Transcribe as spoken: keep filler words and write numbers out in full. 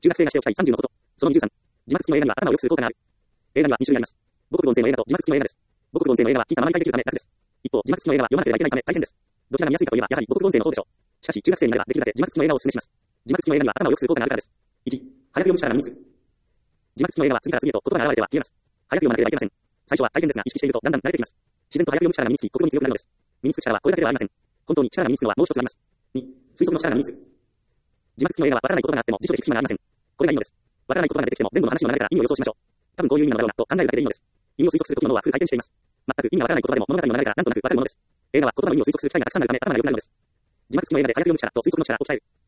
中学生がしておきたいさんじゅうのこと。そのにじゅうさん。字幕付きの映画には頭を良くする効果がある。映画にはに種類あります。母国語音声の映画と字幕付きの映画です。母国語音声の映画は聞いたままに理解できるため楽です。一方、字幕付きの映画は読まなければいけないため大変です。どちらが見やすいかといえば、やはり母国語音声の方でしょう。しかし、中学生になればできるだけ字幕付きの映画をお勧めします。字幕付きの映画には頭を良くする効果があるからです。いち、早く読む力が身につく。字幕付きの映画は次から次へと言葉が現れては消えます。早く読まなければいけません。最初は大変ですが意識しているとだんだん慣れてきます。自然と早く読む力が身につき、心に強くなるのです。身につく力はこれだけではありません。本当に力が身につくのはもう一つあります。に、推測の力が身につく。字幕付きの映画はわからないことがあっても辞書で聞く暇がありません。これがいいのです。わからない言葉が出てきても全部の話の流れから意味を予想しましょう。多分こういう意味なのだろうなと考えるだけでいいのです。意味を推測する時の脳はフル回転しています。全く意味がわからない言葉でも物語の流れからなんとなくわかるものです。映画は言葉の意味を推測する機会がたくさんあるため頭が良くなるのです。字幕付きの映画で早く読む力と推測の力を鍛える。